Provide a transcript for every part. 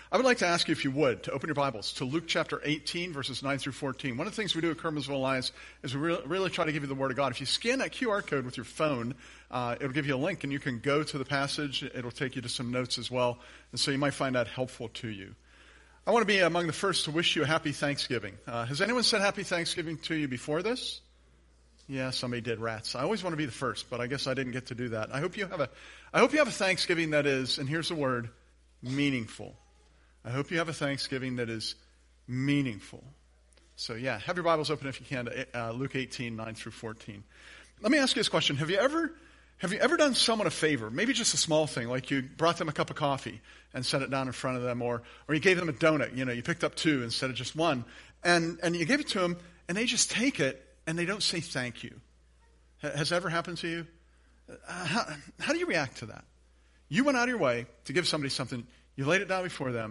I would like to ask you, if you would, to open your Bibles to Luke chapter 18, verses 9 through 14. One of the things we do at Kermansville Alliance is we really try to give you the Word of God. If you scan that QR code with your phone, it'll give you a link, and you can go to the passage. It'll take you to some notes as well, and so you might find that helpful to you. I want to be among the first to wish you a happy Thanksgiving. Has anyone said happy Thanksgiving to you before this? Yeah, somebody did. Rats. I always want to be the first, but I guess I didn't get to do that. I hope you have a Thanksgiving that is, and here's the word, meaningful. I hope you have a Thanksgiving that is meaningful. So yeah, have your Bibles open if you can to Luke 18, 9 through 14. Let me ask you this question. Have you ever done someone a favor? Maybe just a small thing, like you brought them a cup of coffee and set it down in front of them, or you gave them a donut. You picked up two instead of just one, and you gave it to them, and they just take it and they don't say thank you. Has that ever happened to you? How do you react to that? You went out of your way to give somebody something. You laid it down before them.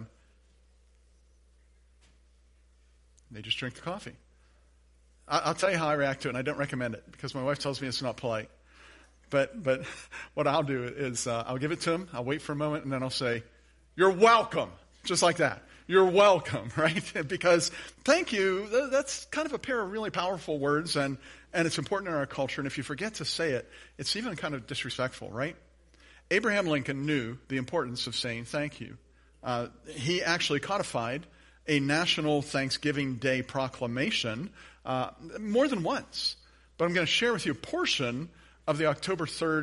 They just drink the coffee. I'll tell you how I react to it, and I don't recommend it because my wife tells me it's not polite. But what I'll do is I'll give it to them, I'll wait for a moment, and then I'll say, "You're welcome," just like that. You're welcome, right? Because thank you, that's kind of a pair of really powerful words, and it's important in our culture, and if you forget to say it, it's even kind of disrespectful, right? Abraham Lincoln knew the importance of saying thank you. He actually codified a National Thanksgiving Day proclamation more than once. But I'm going to share with you a portion of the October 3rd,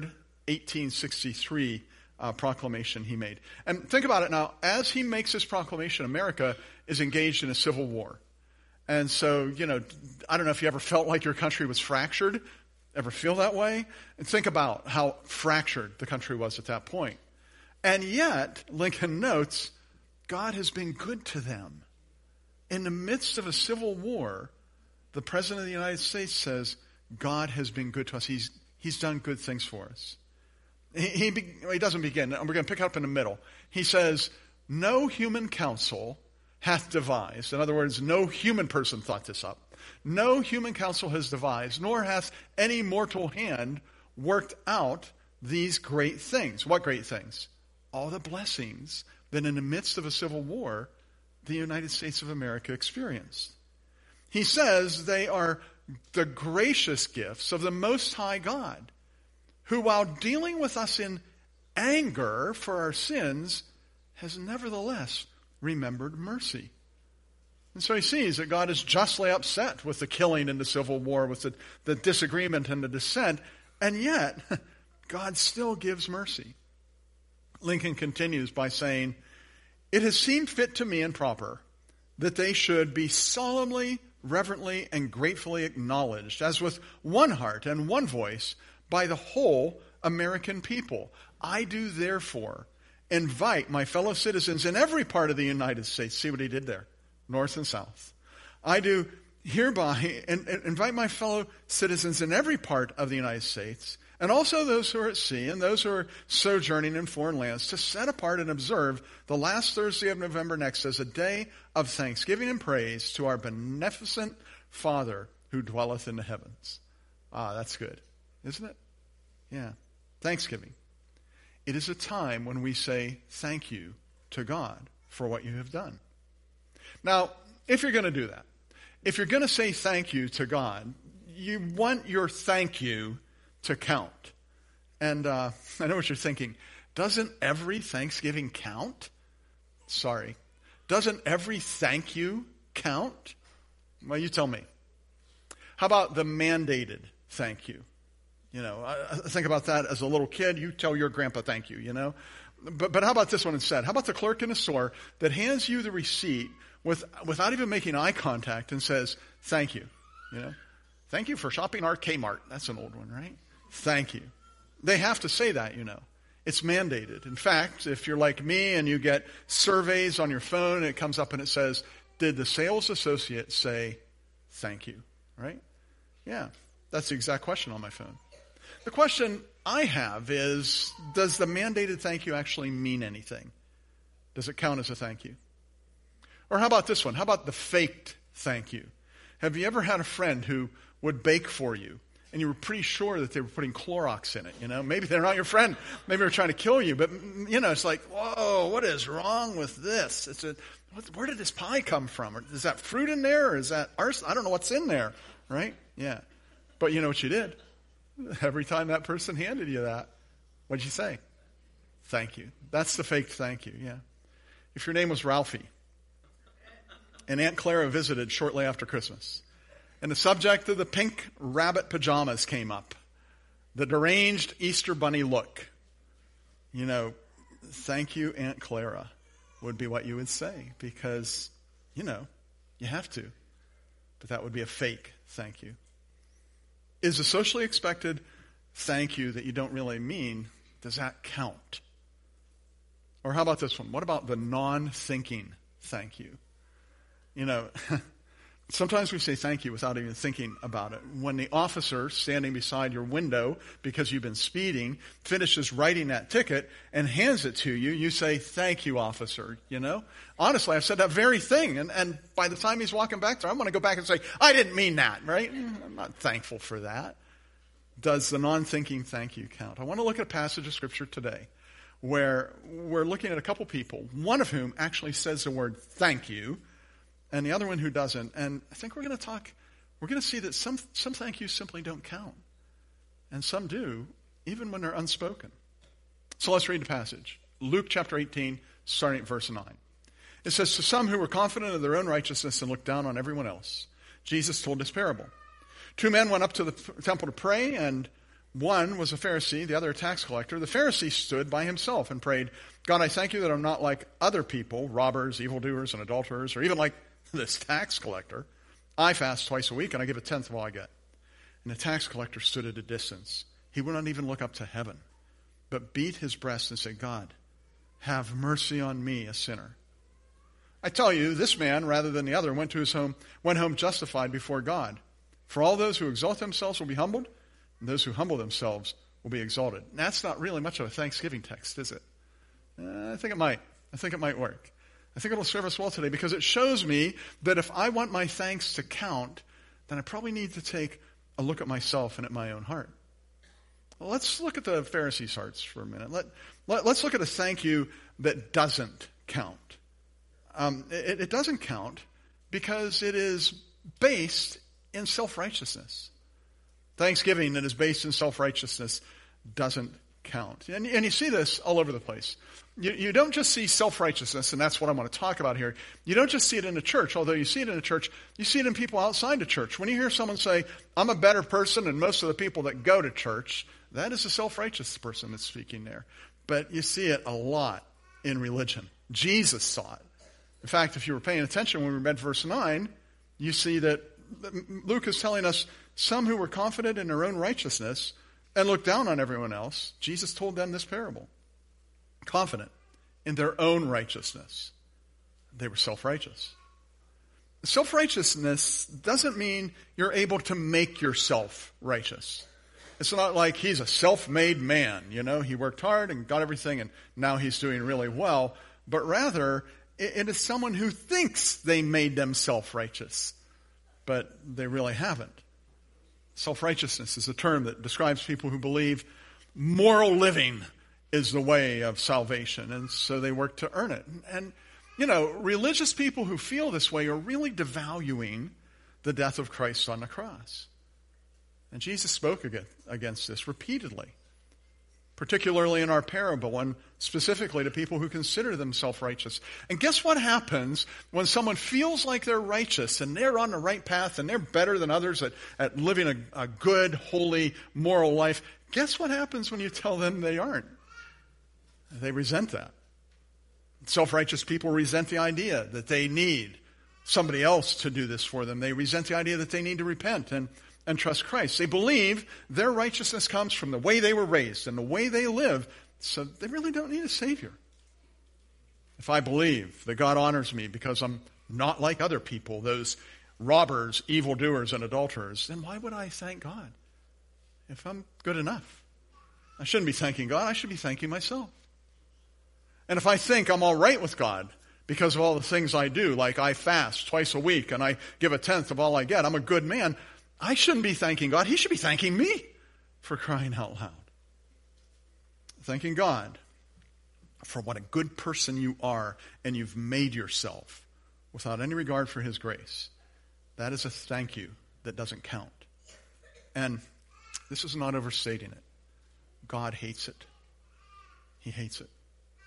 1863 proclamation he made. And think about it now. As he makes this proclamation, America is engaged in a civil war. And so, I don't know if you ever felt like your country was fractured. Ever feel that way? And think about how fractured the country was at that point. And yet, Lincoln notes, God has been good to them. In the midst of a civil war, the President of the United States says, God has been good to us. He's done good things for us. He doesn't begin. We're going to pick up in the middle. He says, no human counsel hath devised. In other words, no human person thought this up. No human counsel has devised, nor hath any mortal hand worked out these great things. What great things? All the blessings that in the midst of a civil war, the United States of America experienced. He says they are the gracious gifts of the Most High God, who while dealing with us in anger for our sins, has nevertheless remembered mercy. And so he sees that God is justly upset with the killing and the civil war, with the disagreement and the dissent, and yet God still gives mercy. Lincoln continues by saying, it has seemed fit to me and proper that they should be solemnly, reverently, and gratefully acknowledged, as with one heart and one voice, by the whole American people. I do therefore invite my fellow citizens in every part of the United States. See what he did there, north and south. I do hereby invite my fellow citizens in every part of the United States, and also those who are at sea and those who are sojourning in foreign lands, to set apart and observe the last Thursday of November next as a day of thanksgiving and praise to our beneficent Father who dwelleth in the heavens. That's good, isn't it? Yeah. Thanksgiving. It is a time when we say thank you to God for what you have done. Now, if you're going to do that, if you're going to say thank you to God, you want your thank you to count. And I know what you're thinking. Doesn't every Thanksgiving count? Sorry. Doesn't every thank you count? Well, you tell me. How about the mandated thank you? I think about that as a little kid. You tell your grandpa thank you, But how about this one instead? How about the clerk in the store that hands you the receipt without even making eye contact and says, thank you, Thank you for shopping our Kmart. That's an old one, right? Thank you. They have to say that, It's mandated. In fact, if you're like me and you get surveys on your phone and it comes up and it says, did the sales associate say thank you, right? Yeah, that's the exact question on my phone. The question I have is, does the mandated thank you actually mean anything? Does it count as a thank you? Or how about this one? How about the faked thank you? Have you ever had a friend who would bake for you and you were pretty sure that they were putting Clorox in it, Maybe they're not your friend. Maybe they're trying to kill you. But, it's like, whoa, what is wrong with this? Where did this pie come from? Is that fruit in there, or is that arson? I don't know what's in there, right? Yeah. But you know what you did? Every time that person handed you that, what'd you say? Thank you. That's the fake thank you, yeah. If your name was Ralphie, and Aunt Clara visited shortly after Christmas, and the subject of the pink rabbit pajamas came up, the deranged Easter bunny look, thank you, Aunt Clara, would be what you would say, because, you have to. But that would be a fake thank you. Is a socially expected thank you that you don't really mean, does that count? Or how about this one? What about the non-thinking thank you? Sometimes we say thank you without even thinking about it. When the officer standing beside your window, because you've been speeding, finishes writing that ticket and hands it to you, you say, thank you, officer, Honestly, I've said that very thing. And by the time he's walking back there, I'm going to go back and say, I didn't mean that, right? I'm not thankful for that. Does the non-thinking thank you count? I want to look at a passage of Scripture today where we're looking at a couple people, one of whom actually says the word thank you, and the other one who doesn't. And I think we're going to see that some thank yous simply don't count. And some do, even when they're unspoken. So let's read the passage. Luke chapter 18, starting at verse 9. It says, to some who were confident of their own righteousness and looked down on everyone else, Jesus told this parable. 2 men went up to the temple to pray, and one was a Pharisee, the other a tax collector. The Pharisee stood by himself and prayed, God, I thank you that I'm not like other people, robbers, evildoers, and adulterers, or even like this tax collector. I fast twice a week, and I give a tenth of all I get. And the tax collector stood at a distance. He would not even look up to heaven, but beat his breast and said, God, have mercy on me, a sinner. I tell you, this man, rather than the other, went home justified before God. For all those who exalt themselves will be humbled, and those who humble themselves will be exalted. And that's not really much of a Thanksgiving text, is it? I think it might. I think it might work. I think it'll serve us well today because it shows me that if I want my thanks to count, then I probably need to take a look at myself and at my own heart. Well, let's look at the Pharisees' hearts for a minute. Let's look at a thank you that doesn't count. It doesn't count because it is based in self-righteousness. Thanksgiving that is based in self-righteousness doesn't count. And you see this all over the place. You don't just see self-righteousness, and that's what I want to talk about here. You don't just see it in the church, although you see it in the church, you see it in people outside the church. When you hear someone say, I'm a better person than most of the people that go to church, that is a self-righteous person that's speaking there. But you see it a lot in religion. Jesus saw it. In fact, if you were paying attention when we read verse 9, you see that Luke is telling us some who were confident in their own righteousness and looked down on everyone else. Jesus told them this parable. Confident in their own righteousness. They were self-righteous. Self-righteousness doesn't mean you're able to make yourself righteous. It's not like he's a self-made man. He worked hard and got everything and now he's doing really well. But rather, it is someone who thinks they made themselves righteous, but they really haven't. Self-righteousness is a term that describes people who believe moral living is the way of salvation, and so they work to earn it. And, religious people who feel this way are really devaluing the death of Christ on the cross. And Jesus spoke against this repeatedly, particularly in our parable, and specifically to people who consider themselves righteous. And guess what happens when someone feels like they're righteous and they're on the right path and they're better than others at living a good, holy, moral life? Guess what happens when you tell them they aren't? They resent that. Self-righteous people resent the idea that they need somebody else to do this for them. They resent the idea that they need to repent and trust Christ. They believe their righteousness comes from the way they were raised and the way they live, so they really don't need a Savior. If I believe that God honors me because I'm not like other people, those robbers, evildoers, and adulterers, then why would I thank God if I'm good enough? I shouldn't be thanking God. I should be thanking myself. And if I think I'm all right with God because of all the things I do, like I fast twice a week and I give a tenth of all I get, I'm a good man, I shouldn't be thanking God. He should be thanking me for crying out loud. Thanking God for what a good person you are and you've made yourself without any regard for his grace. That is a thank you that doesn't count. And this is not overstating it. God hates it. He hates it.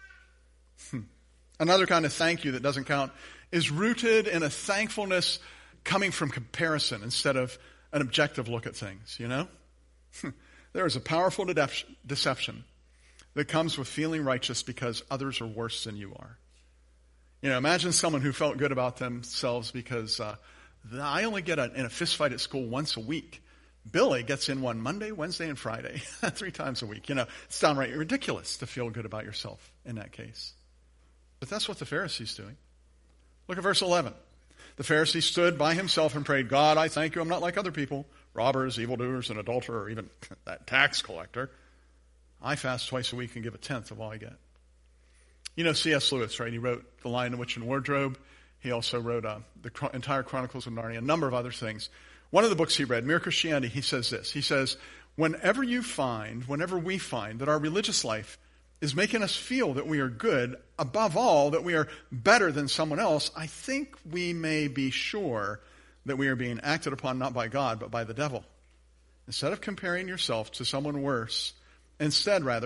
Another kind of thank you that doesn't count is rooted in a thankfulness coming from comparison instead of an objective look at things, you know? There is a powerful deception that comes with feeling righteous because others are worse than you are. You know, imagine someone who felt good about themselves because I only get in a fist fight at school once a week. Billy gets in one Monday, Wednesday, and Friday, 3 times a week. You know, it's downright ridiculous to feel good about yourself in that case. But that's what the Pharisee's doing. Look at verse 11. The Pharisee stood by himself and prayed, God, I thank you I'm not like other people, robbers, evildoers, an adulterer, or even that tax collector. I fast twice a week and give a tenth of all I get. You know C.S. Lewis, right? He wrote The Lion, the Witch, and Wardrobe. He also wrote the entire Chronicles of Narnia, a number of other things. One of the books he read, Mere Christianity, he says this. He says, whenever we find that our religious life is making us feel that we are good, above all, that we are better than someone else, I think we may be sure that we are being acted upon not by God, but by the devil. Instead of comparing yourself to someone worse, that's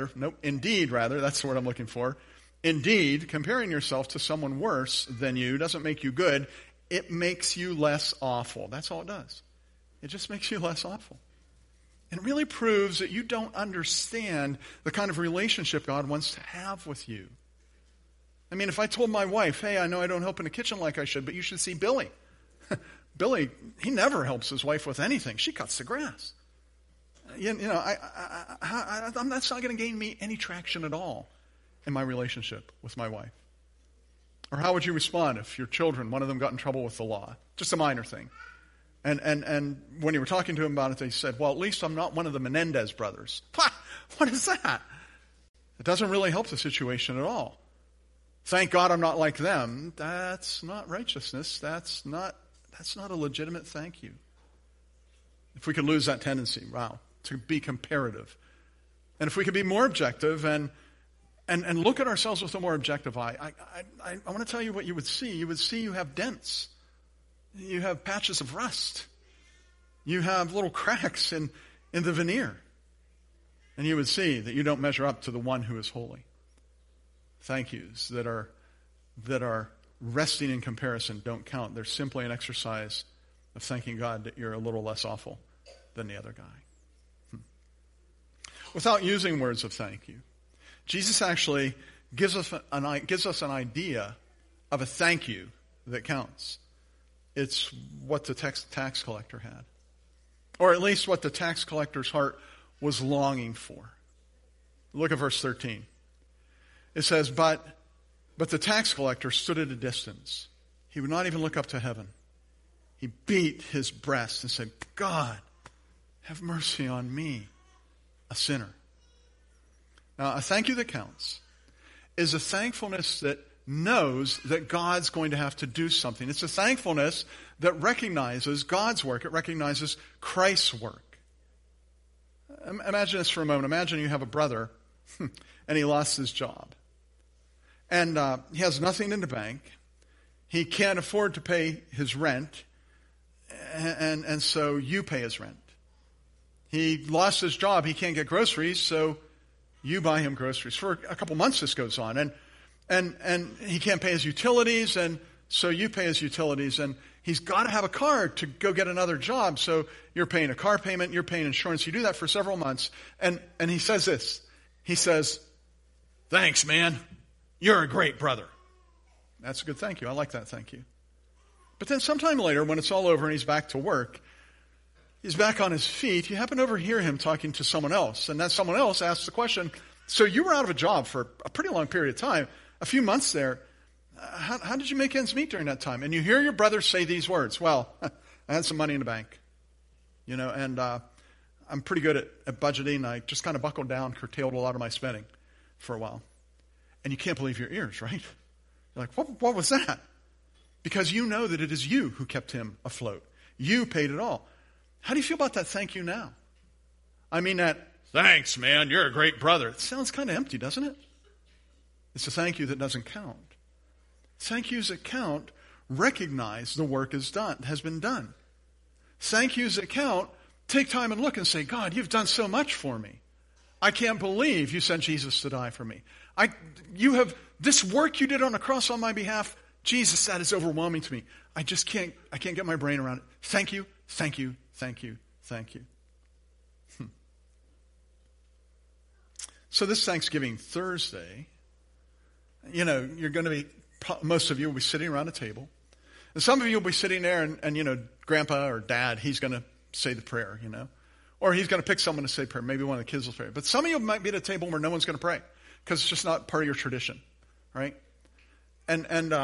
the word I'm looking for. Indeed, comparing yourself to someone worse than you doesn't make you good. It makes you less awful. That's all it does. It just makes you less awful. And it really proves that you don't understand the kind of relationship God wants to have with you. I mean, if I told my wife, hey, I know I don't help in the kitchen like I should, but you should see Billy. Billy, he never helps his wife with anything. She cuts the grass. That's not going to gain me any traction at all in my relationship with my wife. Or how would you respond if your children, one of them got in trouble with the law? Just a minor thing. And when you were talking to him about it, they said, well, at least I'm not one of the Menendez brothers. What is that? It doesn't really help the situation at all. Thank God I'm not like them. That's not righteousness. That's not a legitimate thank you. If we could lose that tendency, to be comparative. And if we could be more objective and look at ourselves with a more objective eye, I want to tell you what you would see. You would see you have dents. You have patches of rust. You have little cracks in the veneer. And you would see that you don't measure up to the one who is holy. Thank yous that are resting in comparison don't count. They're simply an exercise of thanking God that you're a little less awful than the other guy. Without using words of thank you, Jesus actually gives us an idea of a thank you that counts. It's what the tax collector had. Or at least what the tax collector's heart was longing for. Look at verse 13. It says, But the tax collector stood at a distance. He would not even look up to heaven. He beat his breast and said, God, have mercy on me, a sinner. Now, a thank you that counts is a thankfulness that knows that God's going to have to do something. It's a thankfulness that recognizes God's work. It recognizes Christ's work. Imagine this for a moment. Imagine you have a brother and he lost his job. And he has nothing in the bank. He can't afford to pay his rent. And so you pay his rent. He lost his job. He can't get groceries, so you buy him groceries. For a couple months this goes on. And he can't pay his utilities, and so you pay his utilities. And he's got to have a car to go get another job, so you're paying a car payment, you're paying insurance. You do that for several months. And he says this. He says, thanks, man. You're a great brother. That's a good thank you. I like that thank you. But then sometime later, when it's all over and he's back to work, he's back on his feet, you happen to overhear him talking to someone else. And that someone else asks the question, so you were out of a job for a pretty long period of time, a few months there. How did you make ends meet during that time? And you hear your brother say these words, well, I had some money in the bank, and I'm pretty good at budgeting. I just kind of buckled down, curtailed a lot of my spending for a while. And you can't believe your ears, right? You're like, what was that? Because you know that it is you who kept him afloat. You paid it all. How do you feel about that thank you now? I mean that, thanks, man, you're a great brother. It sounds kind of empty, doesn't it? It's a thank you that doesn't count. Thank yous that count recognize the work has been done. Thank yous that count take time and look and say, God, you've done so much for me. I can't believe you sent Jesus to die for me. This work you did on the cross on my behalf, Jesus, that is overwhelming to me. I can't get my brain around it. Thank you, thank you, thank you, thank you. So this Thanksgiving Thursday, you're going to be, most of you will be sitting around a table. And some of you will be sitting there and Grandpa or Dad, he's going to say the prayer, Or he's going to pick someone to say prayer. Maybe one of the kids will pray. But some of you might be at a table where no one's going to pray because it's just not part of your tradition, right? And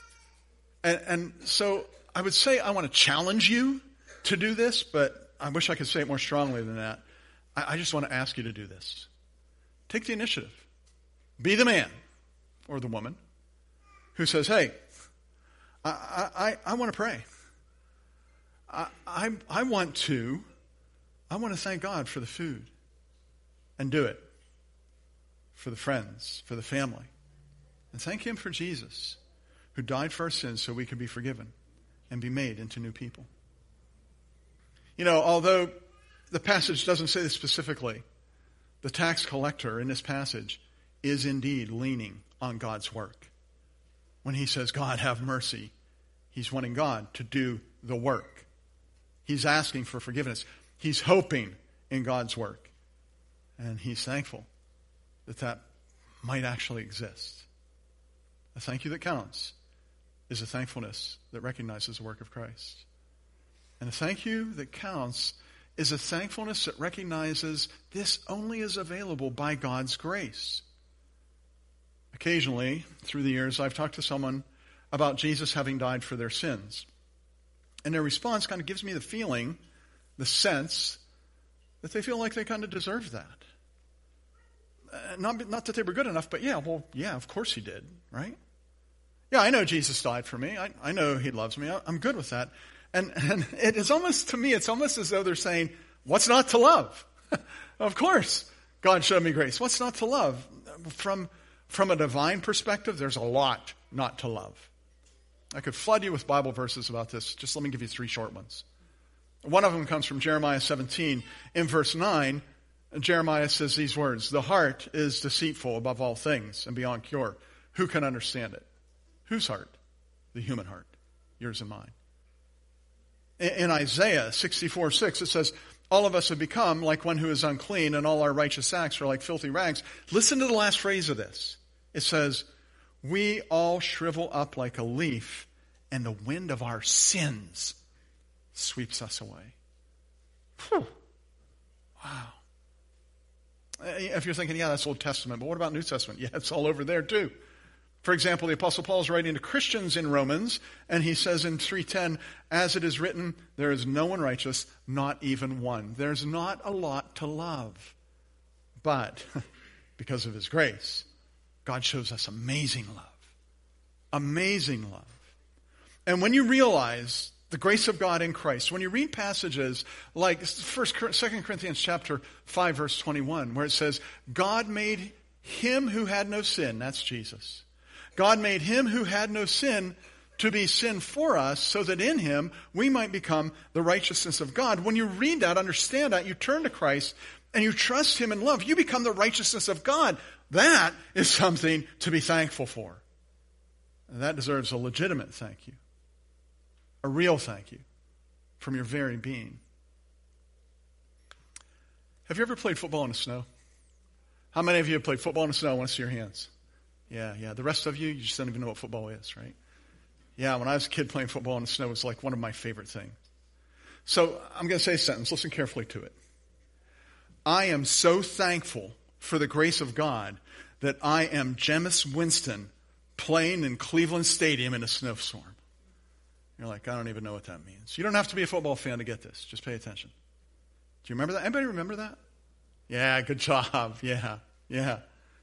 so I would say I want to challenge you to do this, but I wish I could say it more strongly than that. I just want to ask you to do this. Take the initiative. Be the man or the woman who says, hey, I want to pray. I want to thank God for the food and do it for the friends, for the family. And thank Him for Jesus, who died for our sins so we could be forgiven and be made into new people. Although the passage doesn't say this specifically, the tax collector in this passage is indeed leaning on God's work. When he says, God, have mercy, he's wanting God to do the work. He's asking for forgiveness. He's hoping in God's work. And he's thankful that might actually exist. A thank you that counts is a thankfulness that recognizes the work of Christ. And a thank you that counts is a thankfulness that recognizes this only is available by God's grace. Occasionally, through the years, I've talked to someone about Jesus having died for their sins. And their response kind of gives me the feeling, the sense, that they feel like they kind of deserve that. Not that they were good enough, but yeah, of course he did, right? Yeah, I know Jesus died for me. I know he loves me. I'm good with that. And it is almost, to me, it's almost as though they're saying, what's not to love? Of course, God showed me grace. What's not to love? From a divine perspective, there's a lot not to love. I could flood you with Bible verses about this. Just let me give you 3 short ones. One of them comes from Jeremiah 17. In verse 9, Jeremiah says these words, the heart is deceitful above all things and beyond cure. Who can understand it? Whose heart? The human heart. Yours and mine. In Isaiah 64:6, it says, all of us have become like one who is unclean, and all our righteous acts are like filthy rags. Listen to the last phrase of this. It says, we all shrivel up like a leaf, and the wind of our sins sweeps us away. Whew. Wow. If you're thinking, yeah, that's Old Testament, but what about New Testament? Yeah, it's all over there too. For example, the Apostle Paul is writing to Christians in Romans, and he says in 3:10, as it is written, there is no one righteous, not even one. There's not a lot to love. But because of his grace, God shows us amazing love. Amazing love. And when you realize the grace of God in Christ, when you read passages like 2 Corinthians chapter 5, verse 21, where it says, God made him who had no sin, that's Jesus. God made him who had no sin to be sin for us so that in him we might become the righteousness of God. When you read that, understand that, you turn to Christ and you trust him in love, you become the righteousness of God. That is something to be thankful for. And that deserves a legitimate thank you. A real thank you from your very being. Have you ever played football in the snow? How many of you have played football in the snow? I want to see your hands. Yeah. The rest of you just don't even know what football is, right? Yeah, when I was a kid playing football in the snow, it was like one of my favorite things. So I'm going to say a sentence. Listen carefully to it. I am so thankful for the grace of God that I am Jameis Winston playing in Cleveland Stadium in a snowstorm. You're like, I don't even know what that means. You don't have to be a football fan to get this. Just pay attention. Do you remember that? Anybody remember that? Yeah, good job. Yeah.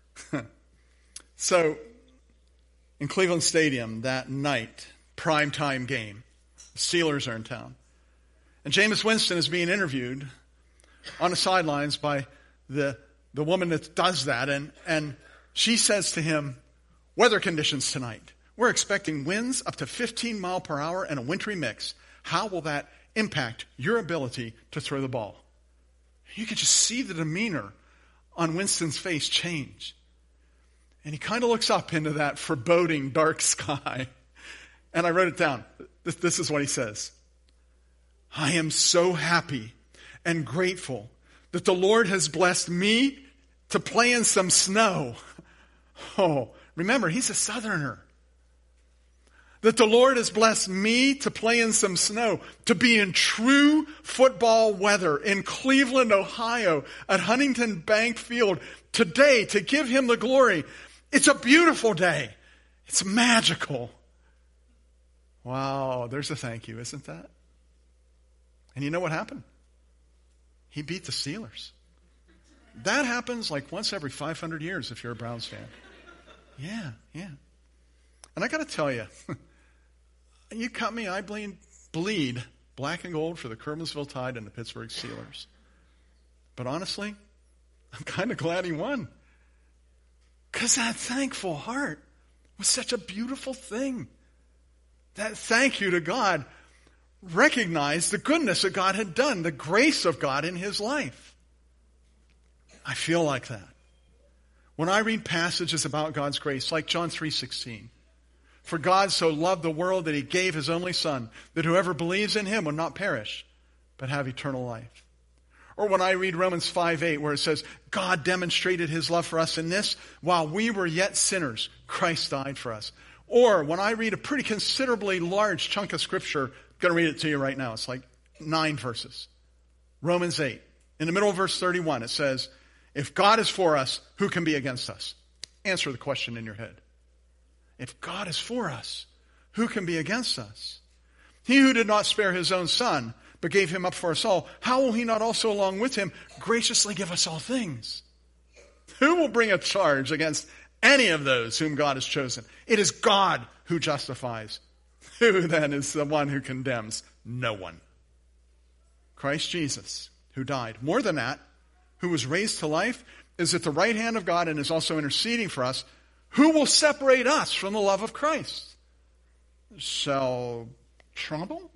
So, in Cleveland Stadium that night, primetime game, the Steelers are in town. And Jameis Winston is being interviewed on the sidelines by the woman that does that. And she says to him, weather conditions tonight. We're expecting winds up to 15 mile per hour and a wintry mix. How will that impact your ability to throw the ball? You can just see the demeanor on Winston's face change. And he kind of looks up into that foreboding dark sky. And I wrote it down. This is what he says. I am so happy and grateful that the Lord has blessed me to play in some snow. Oh, remember, he's a Southerner. That the Lord has blessed me to play in some snow, to be in true football weather in Cleveland, Ohio, at Huntington Bank Field today to give him the glory. It's a beautiful day. It's magical. Wow, there's a thank you, isn't that? And you know what happened? He beat the Steelers. That happens like once every 500 years if you're a Browns fan. Yeah. And I got to tell you, you cut me, I bleed black and gold for the Curlinsville Tide and the Pittsburgh Steelers. But honestly, I'm kind of glad he won. Because that thankful heart was such a beautiful thing. That thank you to God recognized the goodness that God had done, the grace of God in his life. I feel like that. When I read passages about God's grace, like John 3:16, for God so loved the world that he gave his only Son, that whoever believes in him will not perish, but have eternal life. Or when I read Romans 5:8, where it says, God demonstrated his love for us in this, while we were yet sinners, Christ died for us. Or when I read a pretty considerably large chunk of Scripture, I'm going to read it to you right now. It's like 9 verses. Romans 8. In the middle of verse 31, it says, if God is for us, who can be against us? Answer the question in your head. If God is for us, who can be against us? He who did not spare his own Son, but gave him up for us all, how will he not also along with him graciously give us all things? Who will bring a charge against any of those whom God has chosen? It is God who justifies. Who then is the one who condemns? No one. Christ Jesus, who died. More than that, who was raised to life, is at the right hand of God and is also interceding for us. Who will separate us from the love of Christ? Shall trouble,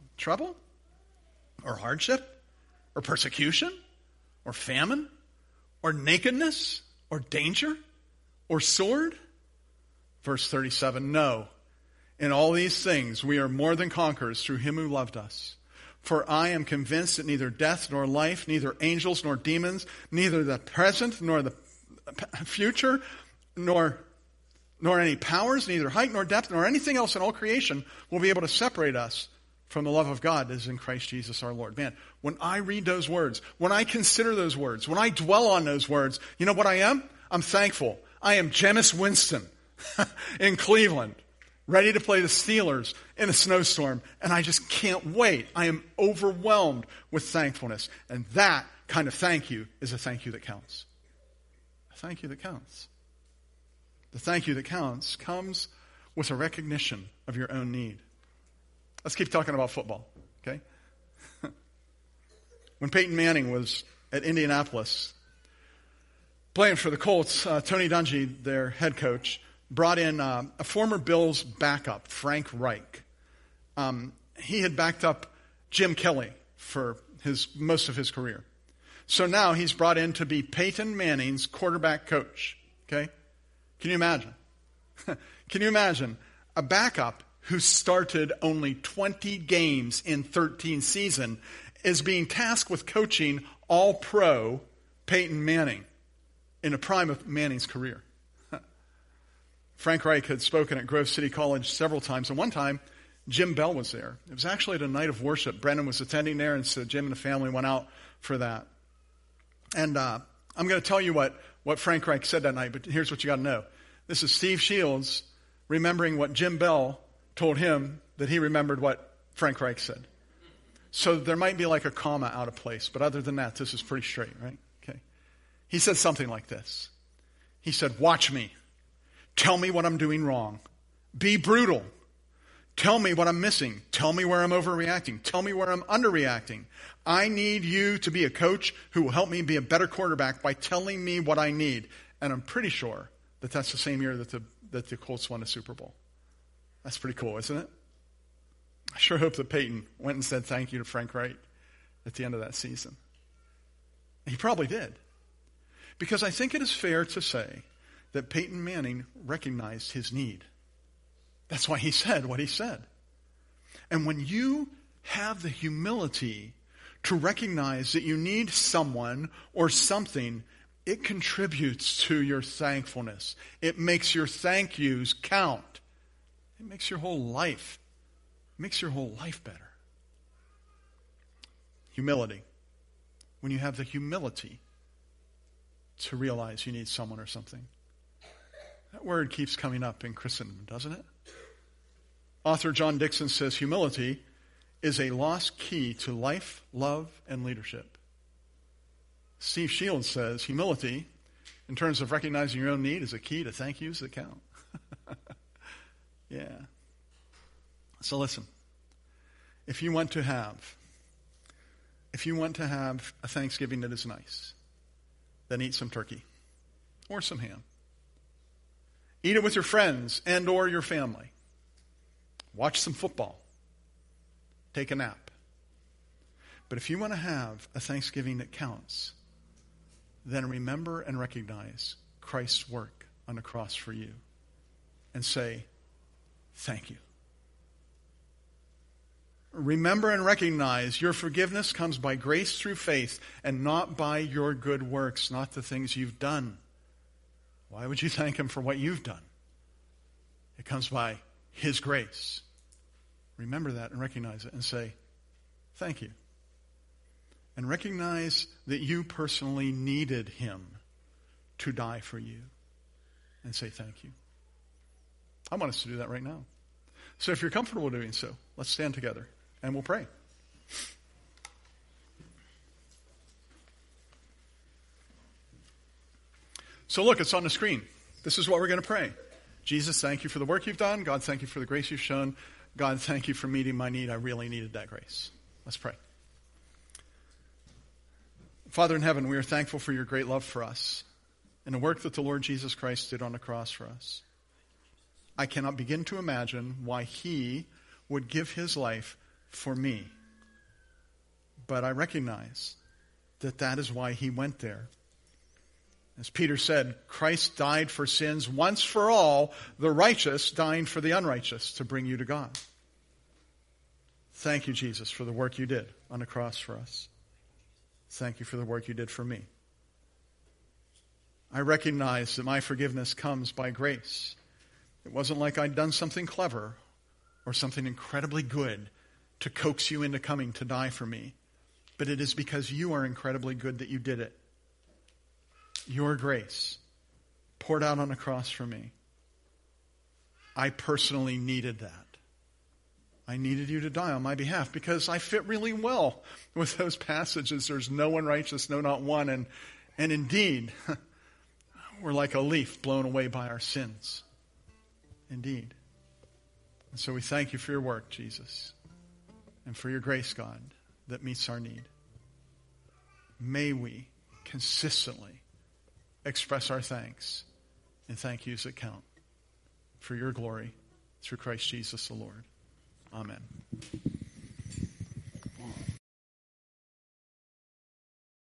or hardship, or persecution, or famine, or nakedness, or danger, or sword? Verse 37, no. In all these things we are more than conquerors through him who loved us. For I am convinced that neither death nor life, neither angels nor demons, neither the present nor the future, nor any powers, neither height nor depth, nor anything else in all creation will be able to separate us from the love of God that is in Christ Jesus our Lord. Man, when I read those words, when I consider those words, when I dwell on those words, you know what I am? I'm thankful. I am Jameis Winston in Cleveland, ready to play the Steelers in a snowstorm, and I just can't wait. I am overwhelmed with thankfulness. And that kind of thank you is a thank you that counts. A thank you that counts. The thank you that counts comes with a recognition of your own need. Let's keep talking about football, okay? When Peyton Manning was at Indianapolis playing for the Colts, Tony Dungy, their head coach, brought in a former Bills backup, Frank Reich. He had backed up Jim Kelly for most of his career. So now he's brought in to be Peyton Manning's quarterback coach, okay? Can you imagine? Can you imagine a backup who started only 20 games in 13 seasons is being tasked with coaching all-pro Peyton Manning in the prime of Manning's career? Frank Reich had spoken at Grove City College several times, and one time Jim Bell was there. It was actually at a night of worship. Brendan was attending there, and so Jim and the family went out for that. And I'm going to tell you what Frank Reich said that night, but here's what you got to know. This is Steve Shields remembering what Jim Bell told him that he remembered what Frank Reich said. So there might be like a comma out of place, but other than that, this is pretty straight, right? Okay. He said something like this. He said, watch me. Tell me what I'm doing wrong. Be brutal. Tell me what I'm missing. Tell me where I'm overreacting. Tell me where I'm underreacting. I need you to be a coach who will help me be a better quarterback by telling me what I need. And I'm pretty sure that that's the same year that the Colts won the Super Bowl. That's pretty cool, isn't it? I sure hope that Peyton went and said thank you to Frank Wright at the end of that season. He probably did. Because I think it is fair to say that Peyton Manning recognized his need. That's why he said what he said. And when you have the humility to recognize that you need someone or something, it contributes to your thankfulness. It makes your thank yous count. It makes your whole life better. Humility. When you have the humility to realize you need someone or something. That word keeps coming up in Christendom, doesn't it? Author John Dixon says humility is a lost key to life, love, and leadership. Steve Shields says humility, in terms of recognizing your own need, is a key to thank yous that count. Yeah. So listen, if you want to have a Thanksgiving that is nice, then eat some turkey or some ham. Eat it with your friends and or your family. Watch some football. Take a nap. But if you want to have a Thanksgiving that counts, then remember and recognize Christ's work on the cross for you and say, thank you. Remember and recognize your forgiveness comes by grace through faith and not by your good works, not the things you've done. Why would you thank him for what you've done? It comes by his grace. Remember that and recognize it and say, thank you. And recognize that you personally needed him to die for you. And say thank you. I want us to do that right now. So if you're comfortable doing so, let's stand together and we'll pray. So look, it's on the screen. This is what we're going to pray. Jesus, thank you for the work you've done. God, thank you for the grace you've shown. God, thank you for meeting my need. I really needed that grace. Let's pray. Father in heaven, we are thankful for your great love for us and the work that the Lord Jesus Christ did on the cross for us. I cannot begin to imagine why he would give his life for me. But I recognize that that is why he went there. As Peter said, Christ died for sins once for all, the righteous dying for the unrighteous to bring you to God. Thank you, Jesus, for the work you did on the cross for us. Thank you for the work you did for me. I recognize that my forgiveness comes by grace. It wasn't like I'd done something clever or something incredibly good to coax you into coming to die for me. But it is because you are incredibly good that you did it. Your grace poured out on the cross for me. I personally needed that. I needed you to die on my behalf because I fit really well with those passages. There's no one righteous, no, not one. And indeed, we're like a leaf blown away by our sins. Indeed. And so we thank you for your work, Jesus, and for your grace, God, that meets our need. May we consistently express our thanks and thank yous that count for your glory through Christ Jesus the Lord. Amen.